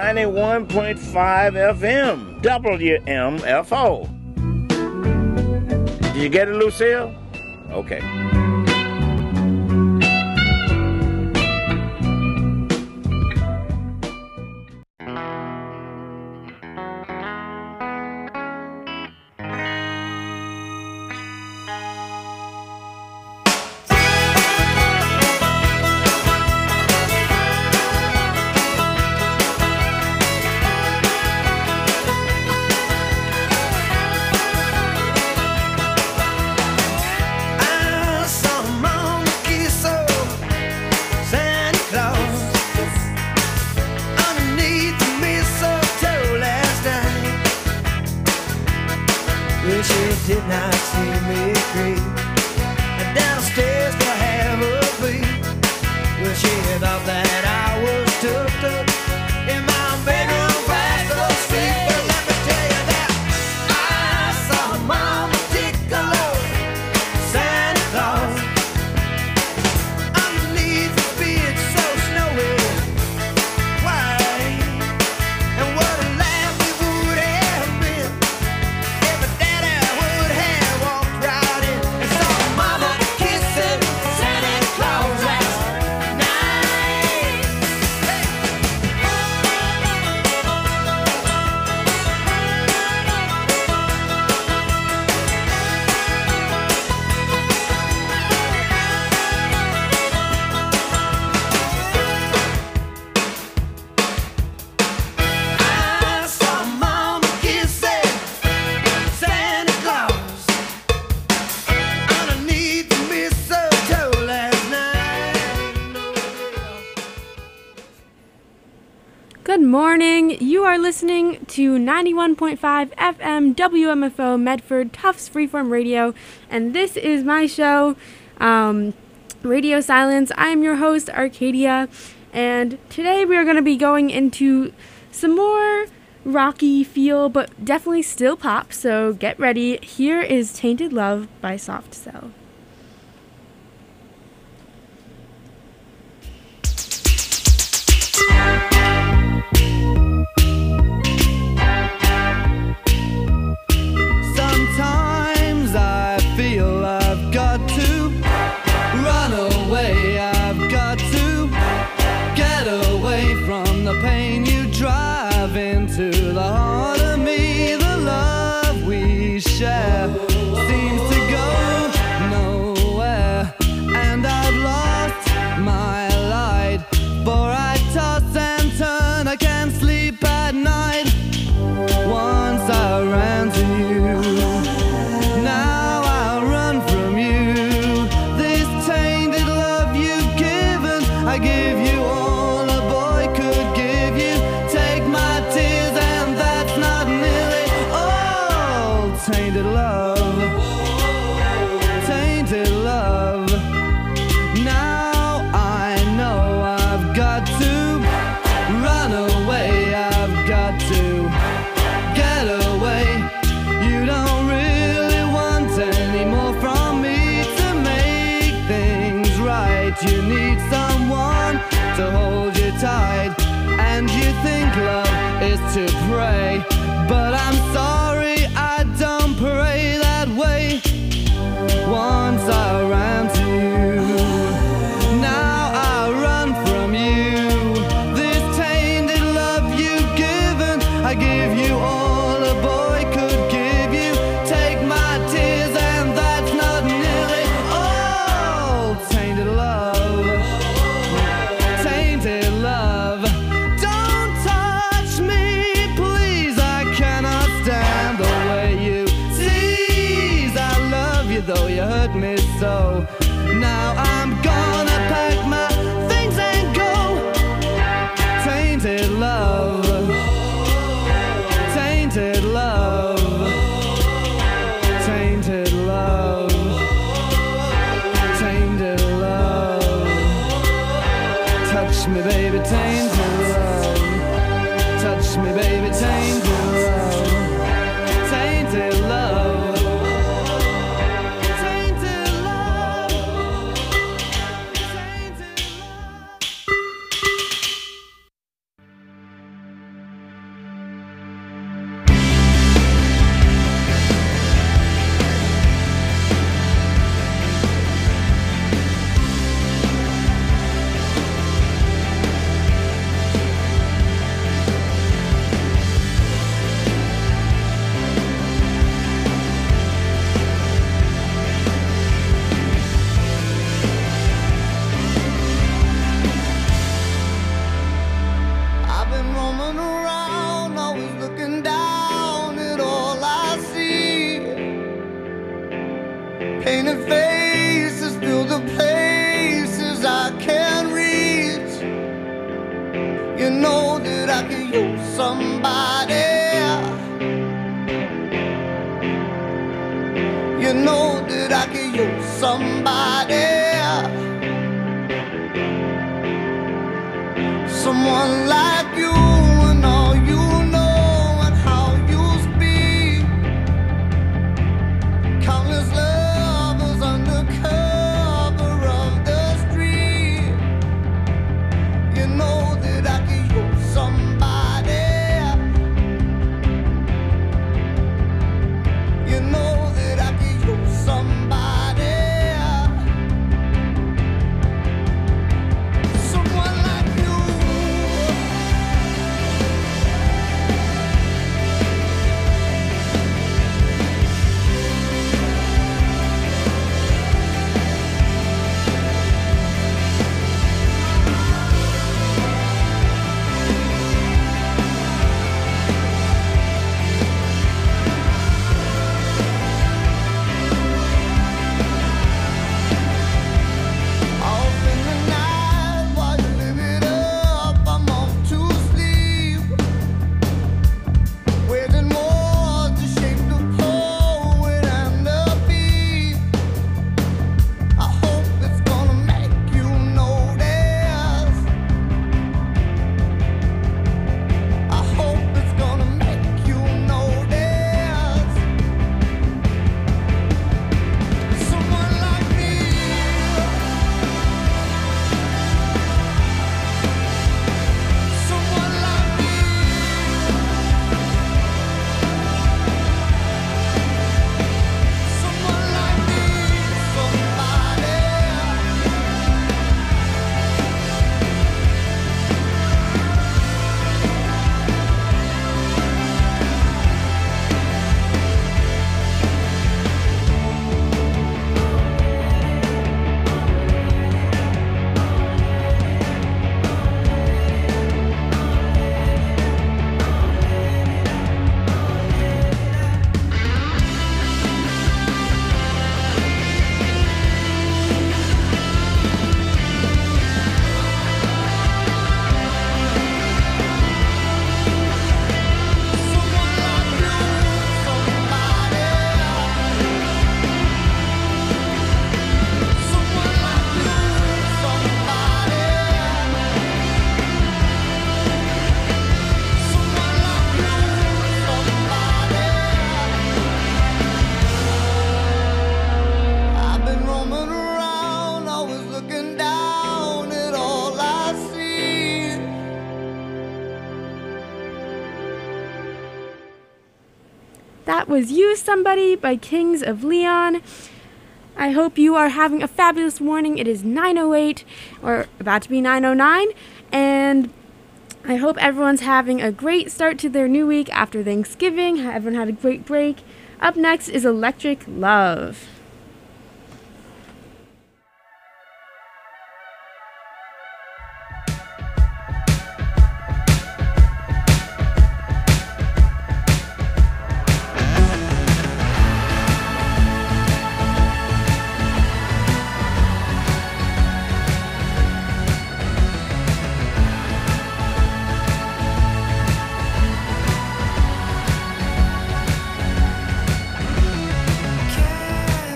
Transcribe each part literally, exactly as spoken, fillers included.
ninety-one point five F M, W M F O. Did you get it, Lucille? Okay. Good morning. You are listening to ninety-one point five F M W M F O Medford Tufts Freeform Radio, and this is my show, um, Radio Silence. I am your host, Arcadia, and today we are going to be going into some more rocky feel, but definitely still pop, so get ready. Here is Tainted Love by Soft Cell. Sometimes I feel I've got to run away, I've got to get away from the pain you drive into the heart of me. The love we share seems to go nowhere, and I've lost my light, for I toss and turn, I can't sleep at night. Once I ran to you, now I run from you. This tainted love you've given, I give you all a boy could give you. Take my tears and that's not nearly all. Tainted love, tainted love. Now I know I've got to run away, I've got to get away. You don't really want any more from me to make things right. You need someone to hold you tight, and you think love is to pray, but I'm sorry, I don't pray that way. Once I ran to you, now I run from you. This tainted love you've given, I give you all a boy could give you. Take my tears and that's not nearly all. Tainted love, tainted love. Don't touch me, please, I cannot stand the way you tease. I love you though you hurt me so. Now I'm gonna pack my things and go. Tainted love, tainted love, tainted love, tainted love. Touch me, baby, tainted love. Touch me, baby, tainted love. Tainted love, tainted love, tainted love. could use somebody. You know that I could use somebody. Someone like you and all you know and how you speak. Countless lovers under cover of the street. You know that I could use somebody. You know that I could use somebody. Someone like you. Off in the night while you live it up, I'm off to sleep. Waging war to shape the poet and the beat. I hope it's gonna make you notice. I hope it's gonna make you notice. Someone like me. Someone like me. Someone like me. Somebody. Someone like you. Somebody. Someone like you. Somebody. Someone like you. Somebody. I've been roaming around, always looking down at all I see. That was You Somebody by Kings of Leon. I hope you are having a fabulous morning. It is nine oh eight, or about to be nine oh nine, and I hope everyone's having a great start to their new week after Thanksgiving. Everyone had a great break. Up next is Electric Love. Can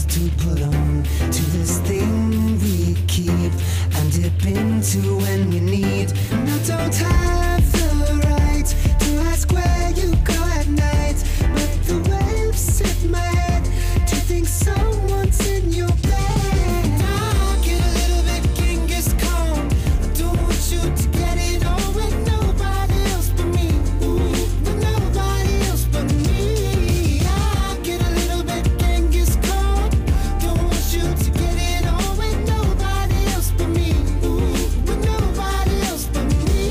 clothes to put on, to this thing we keep and dip into when we need. And I don't have the right to ask where you go at night, but the waves hit my head to think someone's in your bed. I get a little bit Genghis Khan. I don't want you to get it on with nobody else but me. Ooh, with nobody else but me. I get a little bit Genghis Khan. Don't want you to get it on with nobody else but me. Ooh, with nobody else but me.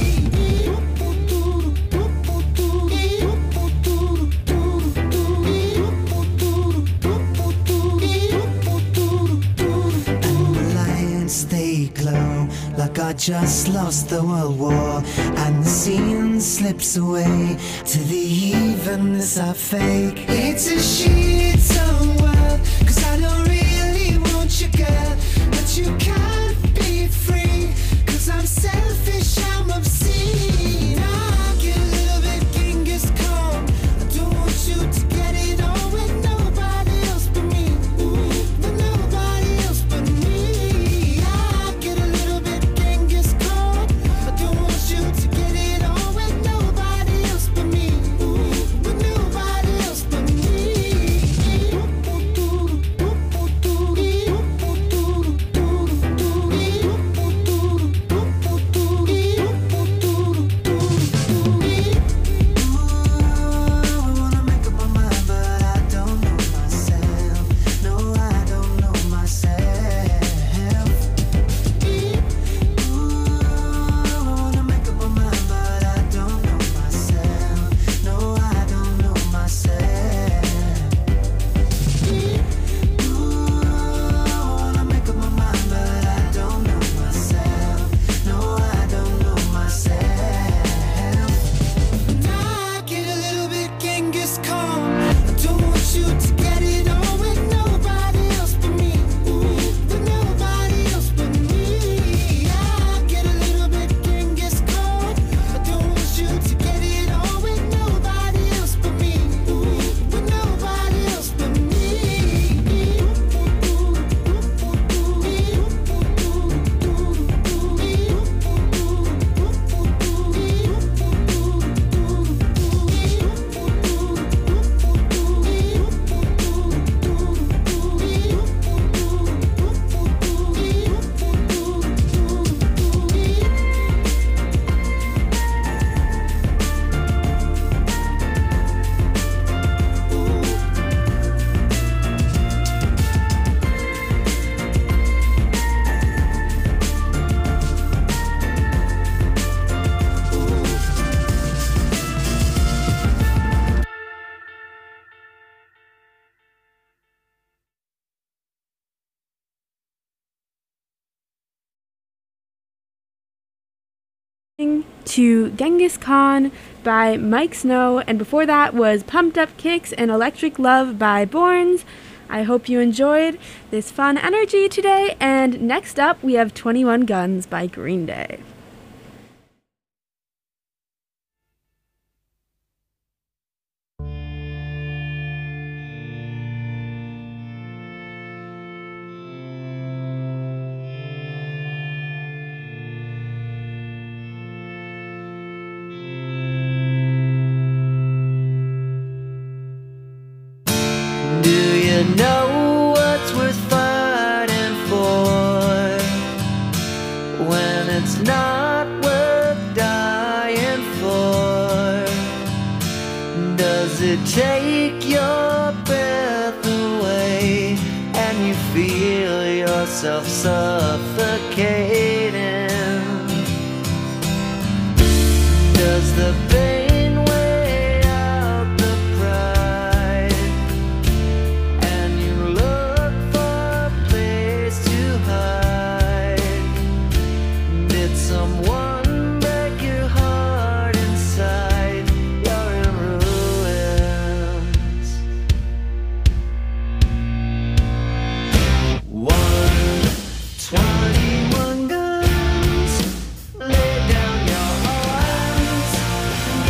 They glow like I just lost the world war, and the scene slips away to the evenness I fake. It's a shit-on world, cause I don't really want you, girl, but you can't be free, cause I'm selfish, I'm obscene. I get a little bit Genghis Khan. I don't want you to get it on with nobody else but me. Ooh, with nobody else but me. To Genghis Khan by Mike Snow, and before that was Pumped Up Kicks and Electric Love by Borns. I hope you enjoyed this fun energy today, and next up we have twenty-one Guns by Green Day. Know what's worth fighting for when it's not worth dying for? Does it take your breath away and you feel yourself suffocating? Does the pain weigh out the pride? Someone break your heart inside, you're in ruins. One, twenty-one guns, lay down your arms,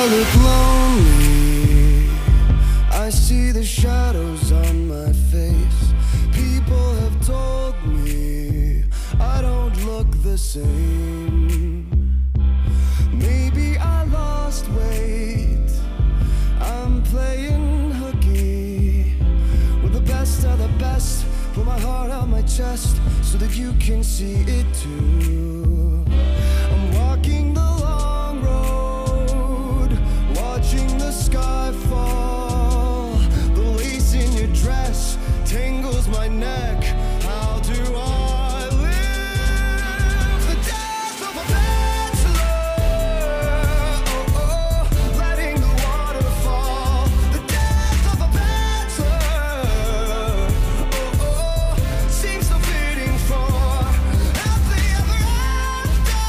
look lonely. I see the shadows on my face. People have told me I don't look the same. Maybe I lost weight. I'm playing hooky with the best of the best. Put my heart on my chest so that you can see it too. I'm walking the long road, watching the sky fall. The lace in your dress tangles my neck. How do I live the death of a bachelor? Oh, oh, letting the water fall. The death of a bachelor. Oh, oh, seems so fitting for happily ever after.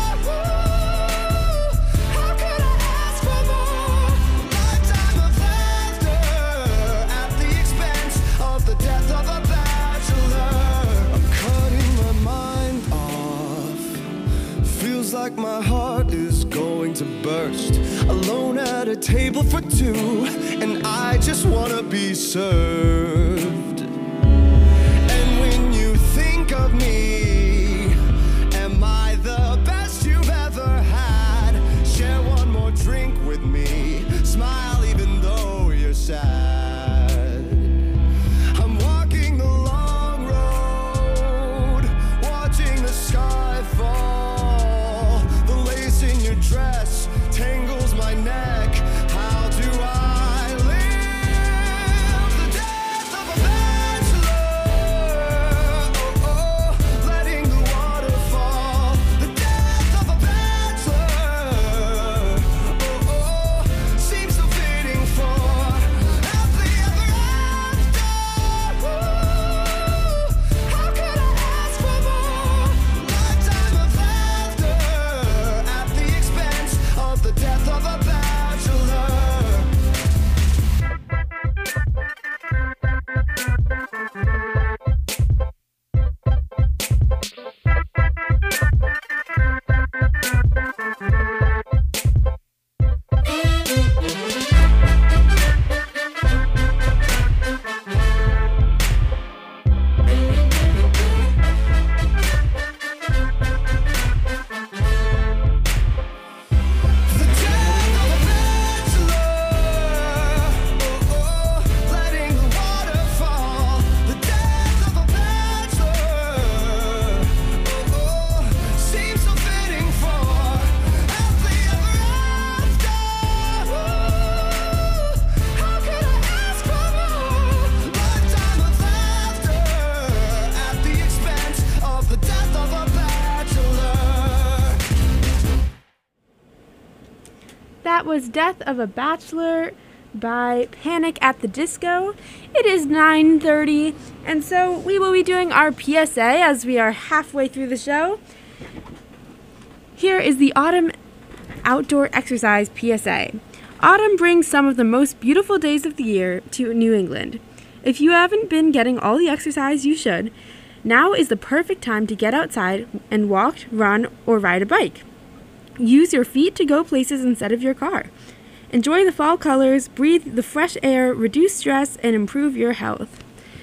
Ooh, how could I ask for more? Lifetime of laughter at the expense of the death of a bachelor. I'm cutting my mind off. Feels like my heart is going to burst. Alone at a table for two, and I just wanna be served. And when you think of me, am I the best you've ever had? Share one more drink with me. Smile even though you're sad. I'm walking the long road, watching the sky fall. The lace in your dress tangles my neck. How do I live the death of a bachelor? Oh, oh, letting the water fall. The death of a bachelor. Oh, oh, seems so fitting for happily ever after. Ooh, how could I ask for more? Lifetime of laughter at the expense of the death of a bachelor. The death of a bachelor. Oh, oh, letting the water fall. The death of a bachelor. Oh, oh, seems so fitting for happily ever after. Ooh, how could I ask for more? Lifetime of laughter at the expense of the death of a bachelor. That was Death of a Bachelor by Panic at the Disco. It is nine thirty, and so we will be doing our P S A as we are halfway through the show. Here is the Autumn Outdoor Exercise P S A. Autumn brings some of the most beautiful days of the year to New England. If you haven't been getting all the exercise you should, now is the perfect time to get outside and walk, run, or ride a bike. Use your feet to go places instead of your car. Enjoy the fall colors, breathe the fresh air, reduce stress, and improve your health.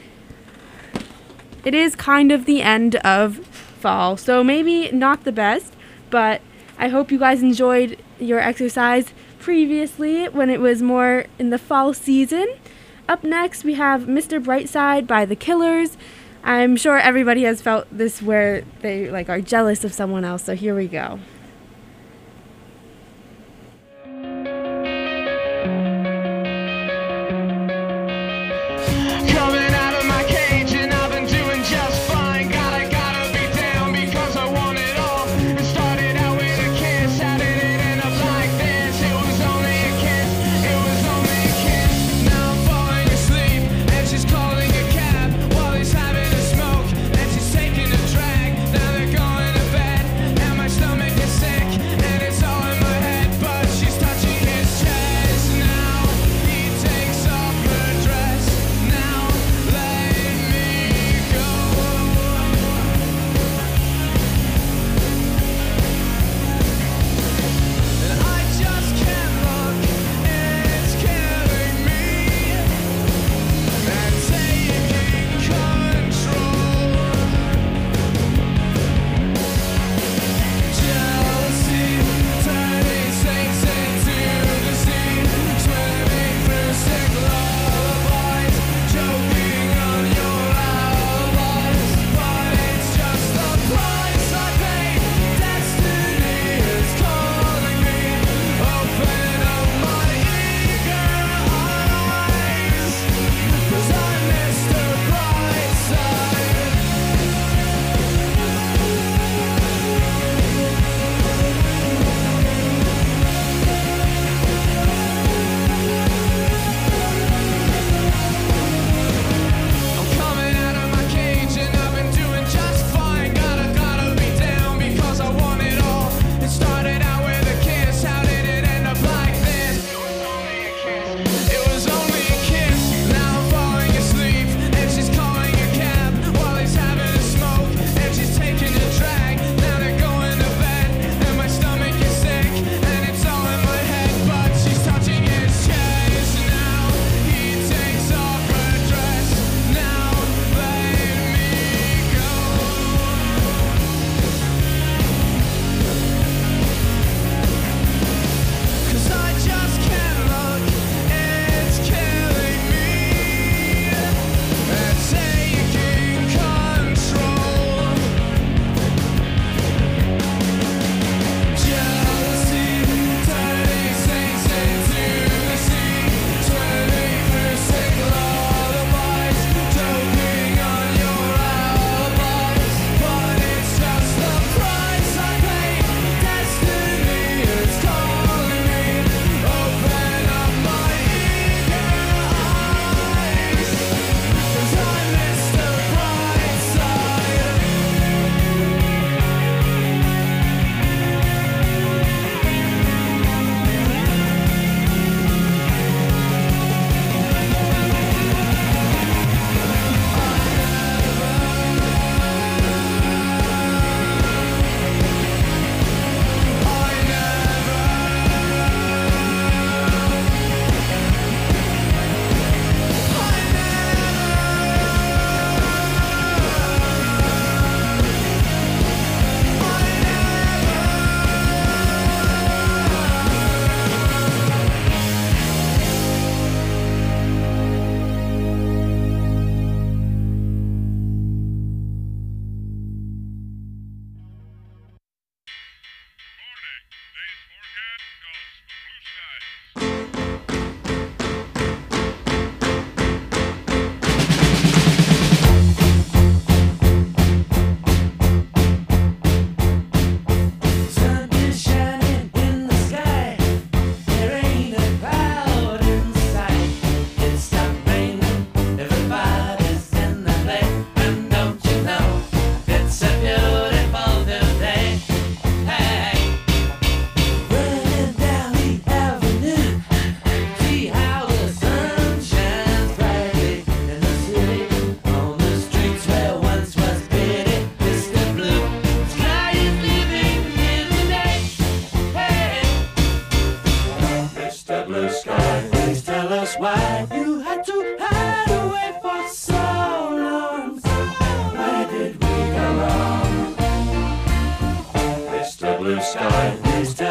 It is kind of the end of fall, so maybe not the best, but I hope you guys enjoyed your exercise previously when it was more in the fall season. Up next, we have Mister Brightside by The Killers. I'm sure everybody has felt this where they like are jealous of someone else, so here we go. Coming out of my cage and I've been doing just fine. Gotta, gotta be down because I want it all. It started out with a kiss, how did it end up like this? It was only a kiss, it was only a kiss. Now I'm falling asleep and she's calling a cab while he's having a smoke and she's taking a drag. Now they're going to bed and my stomach is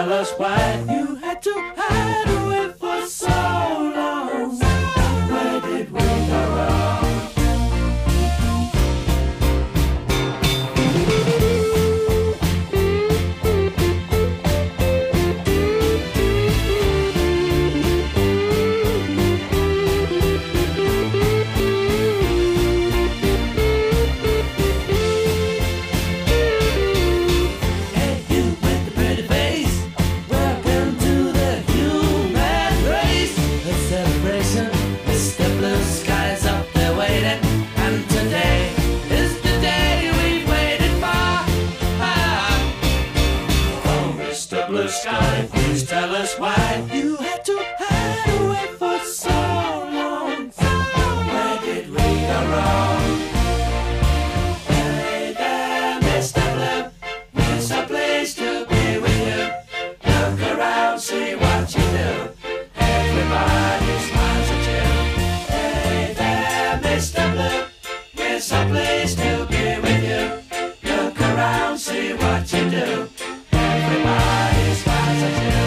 tell us why you had to hide away for so long. Where did we go wrong? Sky, please tell us why you had to hide away for so long. Where did we go wrong? Hey there, Mister Blue, it's a place to be with you. Look around, see what you do. Everybody smiles at you. Hey there, Mister Blue, it's a place to be with you. Look around, see what you do. Everybody smiles at you.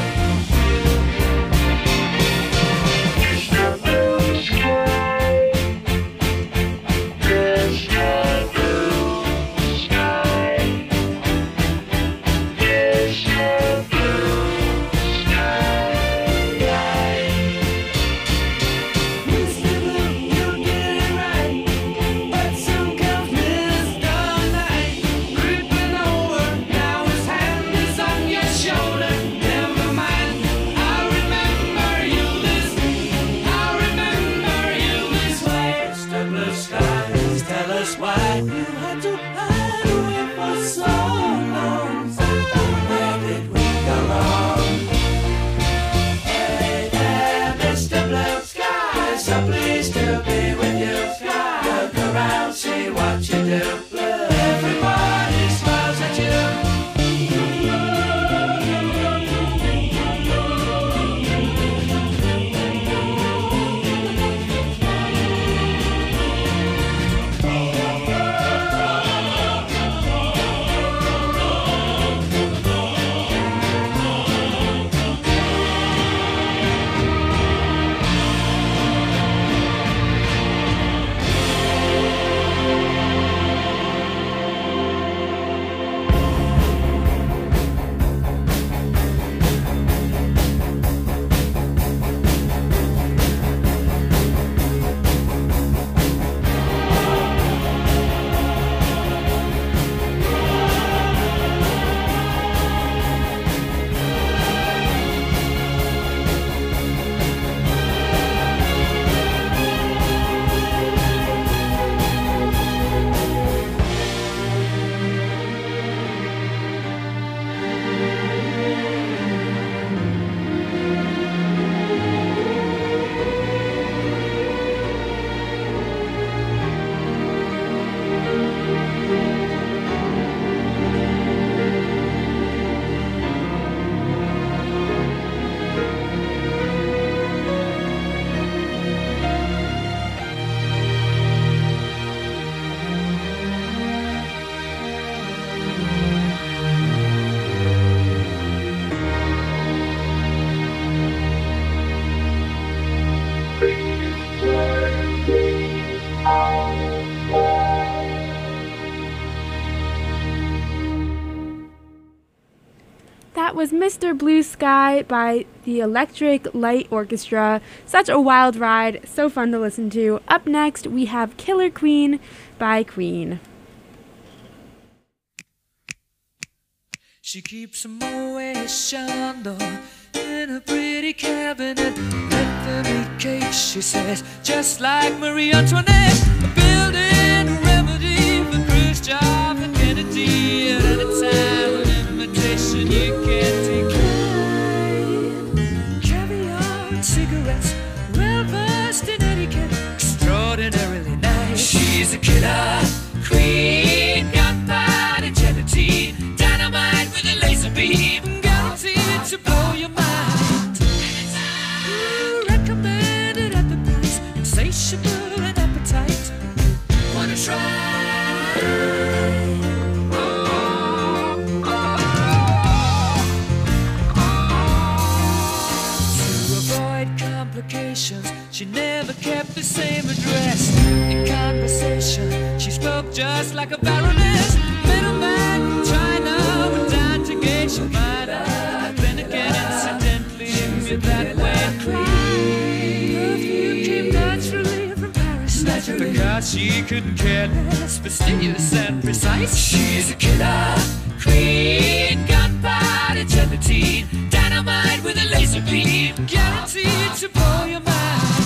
That was Mister Blue Sky by the Electric Light Orchestra. Such a wild ride, so fun to listen to. Up next, we have Killer Queen by Queen. She keeps a Moet Chandon in a pretty cabinet. Let them eat cake, she says, just like Marie Antoinette. Building a remedy for Khrushchev and Kennedy at any time. An invitation you can't decline. Caviar and cigarettes, well versed in etiquette, extraordinarily nice. She's a killer queen, gunpowder gelatine, dynamite with a laser beam, guaranteed to blow your mind. Ooh, recommended at the price, insatiable and appetite. same address. In conversation, she spoke just like a baroness. Middleman from China went down to gauge your mind. Then again, incidentally, you're that way clean. Perfume came naturally from Paris. Naturally. Because she couldn't care less, fastidious and precise. She's a killer queen, gunpowder gelatine, dynamite with a laser beam, guaranteed to blow your mind.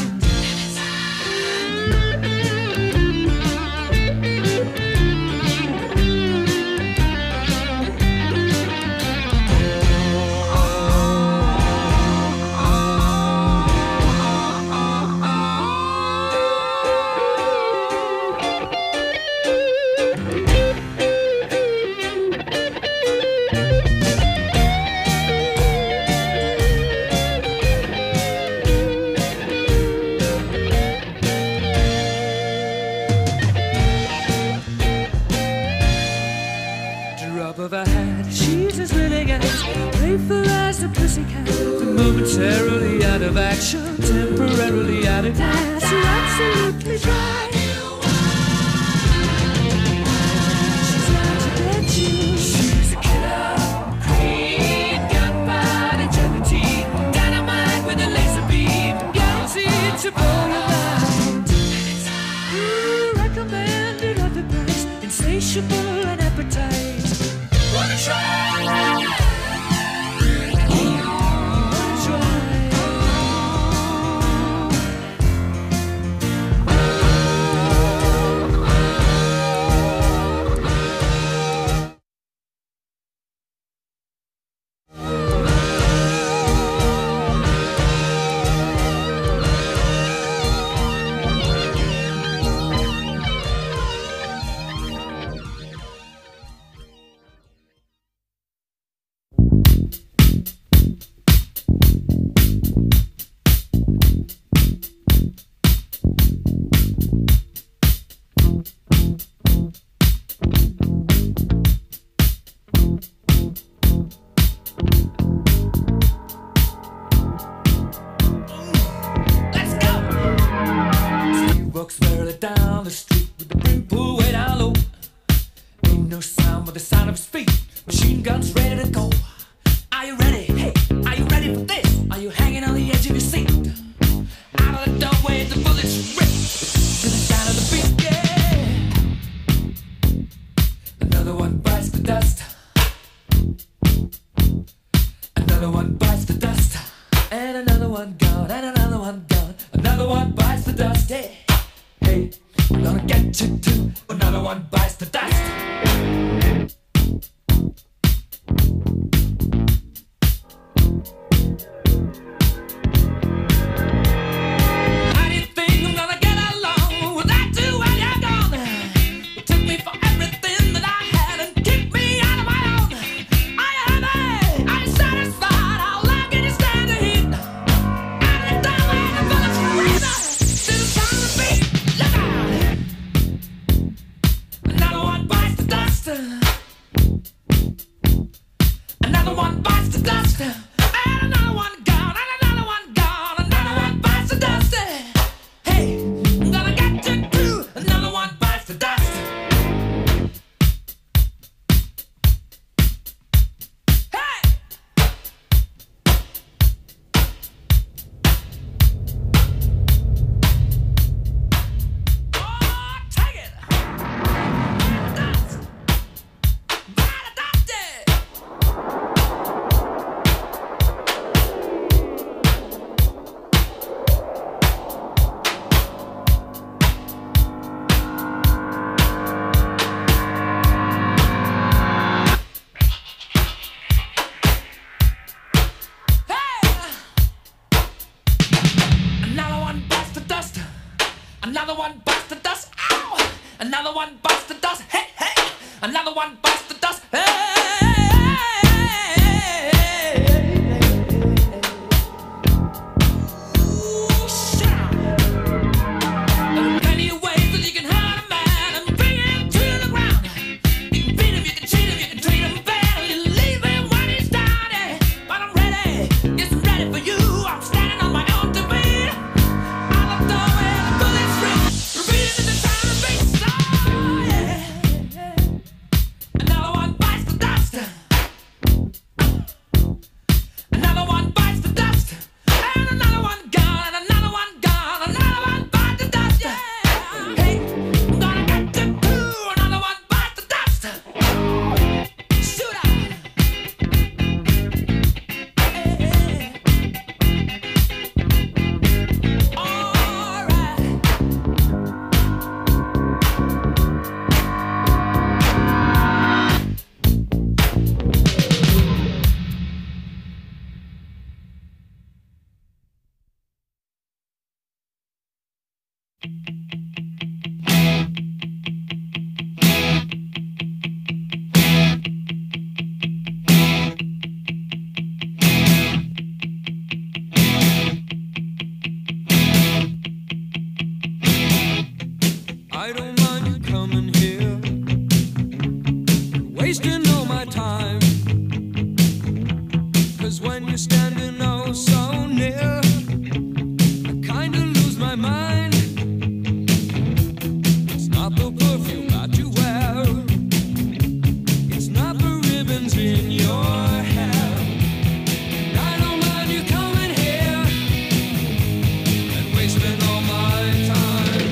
Of her hat, she's as willing as playful as a pussycat. Momentarily out of action, temporarily out of gas. You're absolutely dry. She's out to get you. She's a killer queen, gunpowder gelatine, dynamite with a laser beam, guaranteed to blow your mind. Ooh, recommended at the price, insatiable and appetite. Wanna try? Wanna try? Yes, I'm ready for you. I'm standing on my own two feet. I love the way the bullets I don't mind you coming here, wasting all my time. Cause when you're standing oh so near, I kinda lose my mind. It's not the perfume that you wear, it's not the ribbons in your hair. And I don't mind you coming here and wasting all my time.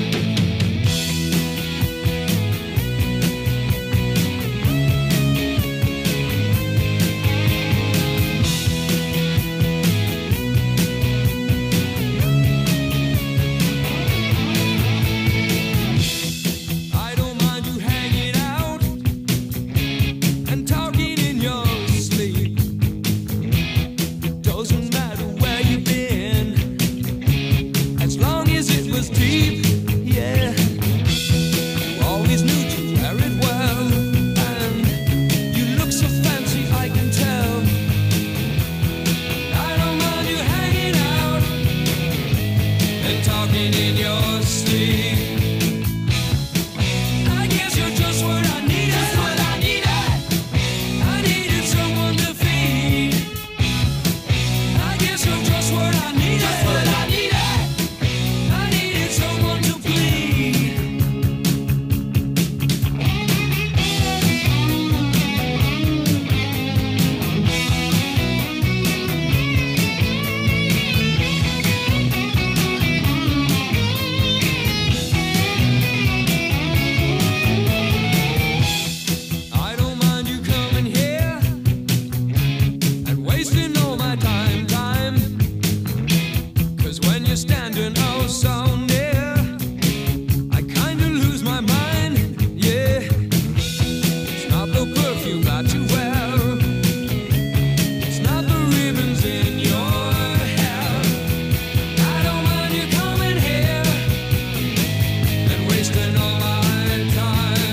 I don't mind you hanging out and talking in your sleep. Doesn't matter where you've been, as long as it was deep. Yeah, you always knew to wear it well, and you look so fancy, I can tell. I don't mind you hanging out and talking in your sleep. I guess you're just what I needed. Just what I needed. I needed someone to feed. I guess you're just what I needed. Just what I needed. I needed someone to bleed. I don't mind you coming here and wasting all my time, time. Cause when you're standing oh so near, I kinda lose my mind. Yeah, it's not the perfume that you wear, it's not the ribbons in your hair. I don't mind you coming here and wasting all my time.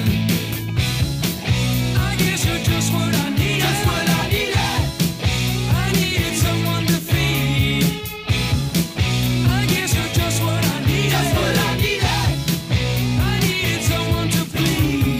I guess you're just what I needed. Just what I needed. I needed someone to feed. I guess you're just what I needed. Just what I needed. I needed someone to bleed.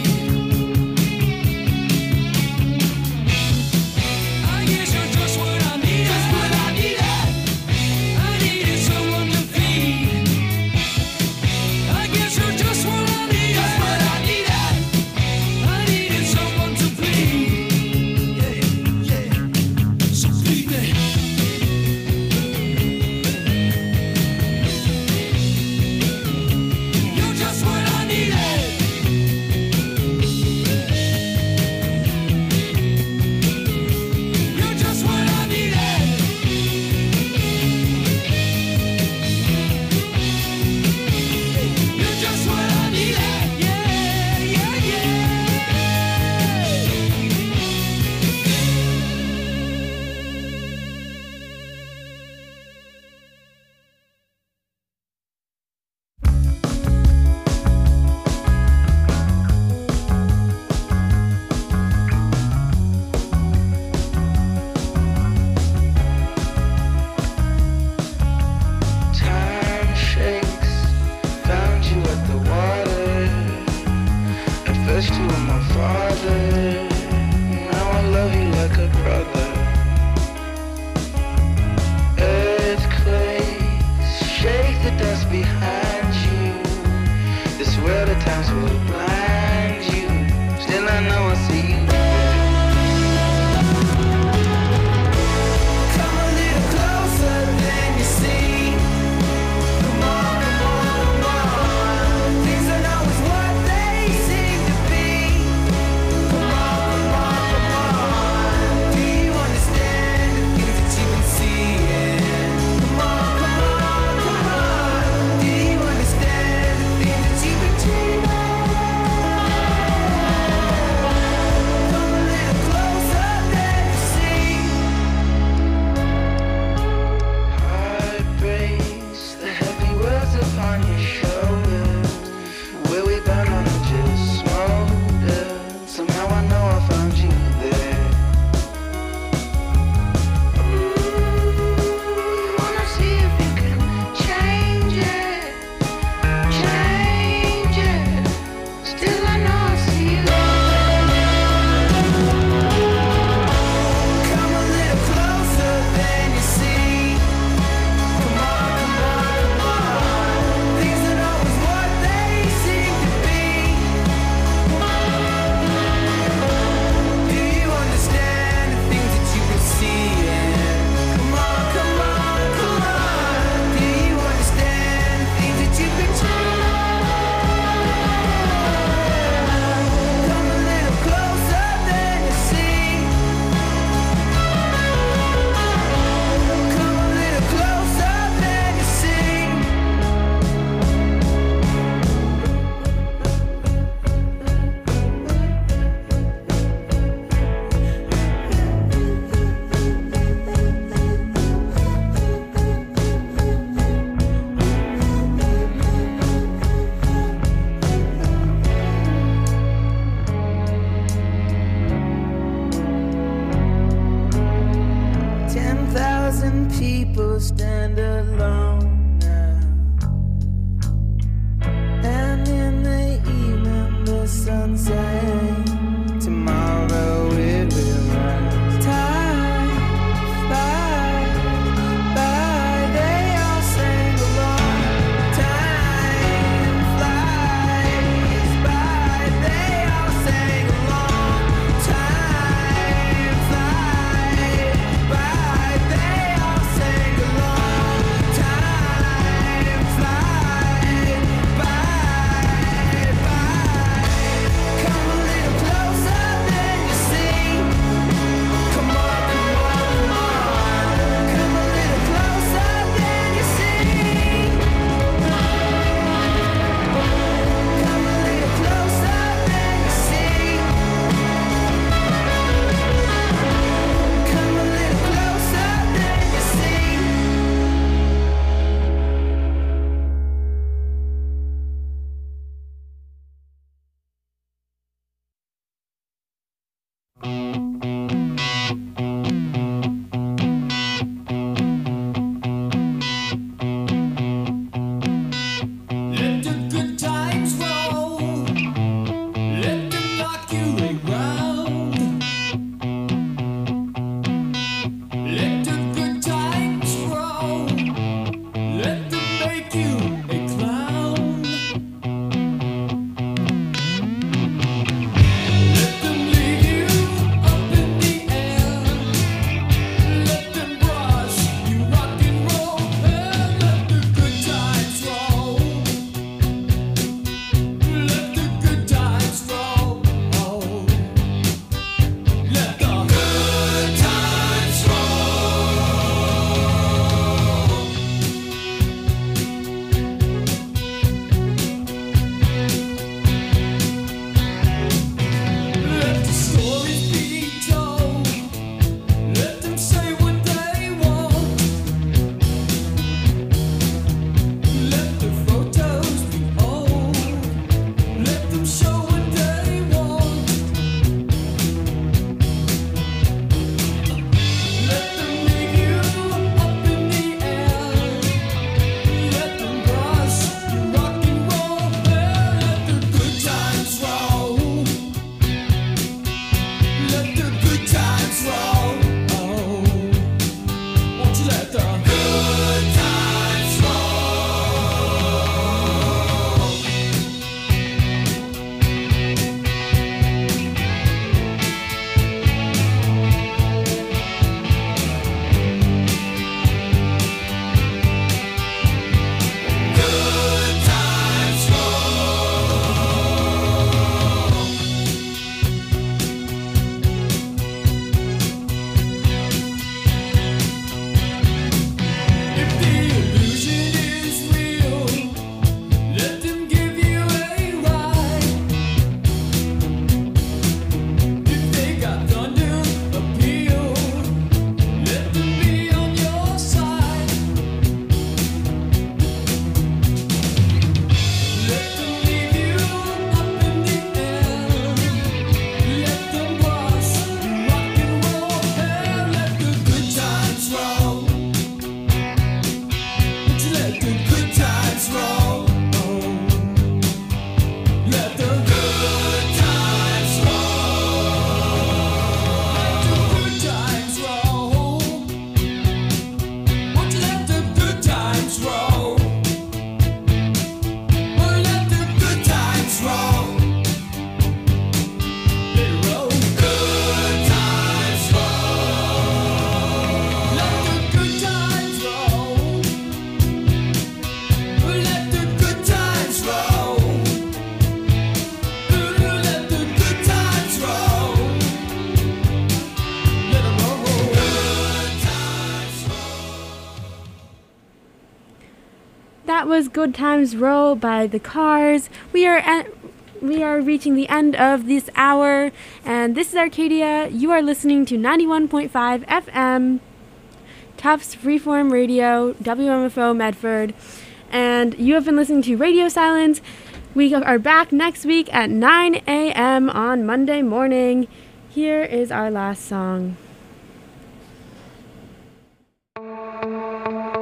I guess you're just what I needed. Just what I needed. I needed someone to feed. I guess you're just what I needed. Just what I needed. I needed someone to bleed. Yeah, yeah. So bleed me. You're just what I needed. You're just what I needed. You're just what I needed. Yeah, yeah, yeah. Time shakes, found you at the water. At first you were my father, now I love you like a brother. Earthquakes, shake the dust behind you. This world at times will blind you, still I know I see you. Come a little closer than you see. Come on, come on, come on. Things are not always what they seem to be. Come on, come on, come on. Do you understand the things that you've been seeing? Come on, come on, come on. Do you understand the things that you've been dreaming? will stand alone now. And in the evening the sun sets. Tomorrow it will rise. Time flies by, they all sing along. Time flies by, they all sing along. Time flies by, they all sing along. Time flies by, by. Come a little closer than you see. Come on, come on, come on. Come a little closer than you see. Come a little closer than you see. Come a little closer than you see. Let the good times roll. Let them rock you around. Let the good times roll. Let them make you a clown. Let them leave you up in the air. Let them brush you rock and roll. And let the good times roll. Let the good times roll. Let the good times Let the stories be told. Let them say what they want. Let the photos be old. Let them show what they want. Let them leave you up in the air. Let them brush you rock and roll. Let the good times roll. Let the good times roll. Won't you let the good times roll? Good times If the illusion is real, let them give you a ride. If they got thunder appeal, let them be on your side. Let them leave you up in the air. Let them brush you rock and roll. And let the good times roll. Won't you let the good times roll? Let the good times roll. Let the good times roll. Won't you let the good times roll? Oh, let the good times roll. Let it roll. Good times roll. Let the good times roll. Let the good times roll. Let the good times roll. Let 'em roll. Good times That was Good Times Roll by The Cars. We are at, we are reaching the end of this hour, and this is Arcadia. You are listening to ninety-one point five F M, Tufts Freeform Radio, W M F O Medford, and you have been listening to Radio Silence. We are back next week at nine a.m. on Monday morning. Here is our last song. roll.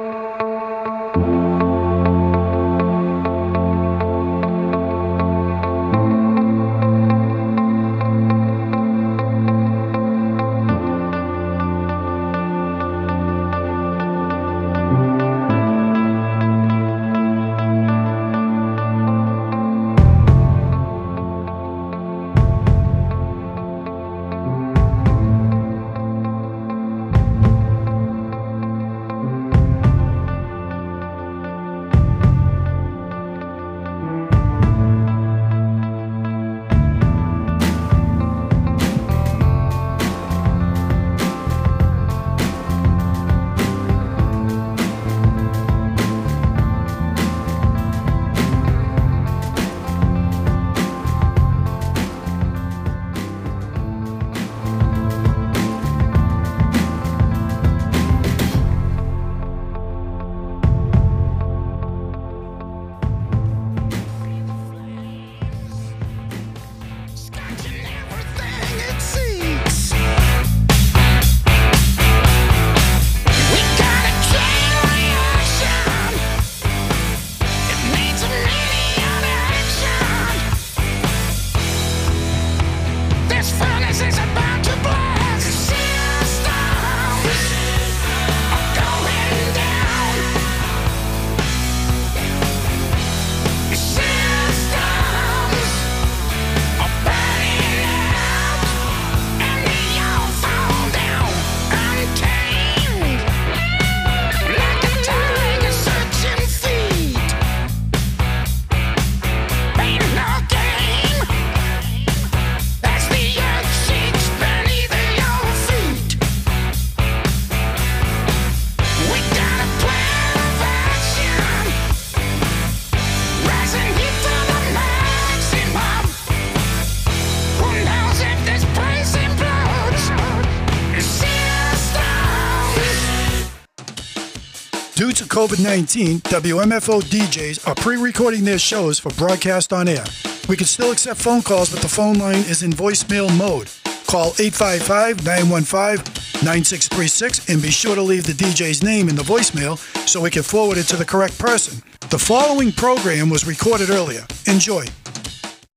to COVID nineteen, W M F O D Js are pre-recording their shows for broadcast on air. We can still accept phone calls, but the phone line is in voicemail mode. Call eight five five, nine one five, nine six three six and be sure to leave the D J's name in the voicemail so we can forward it to the correct person. The following program was recorded earlier. Enjoy.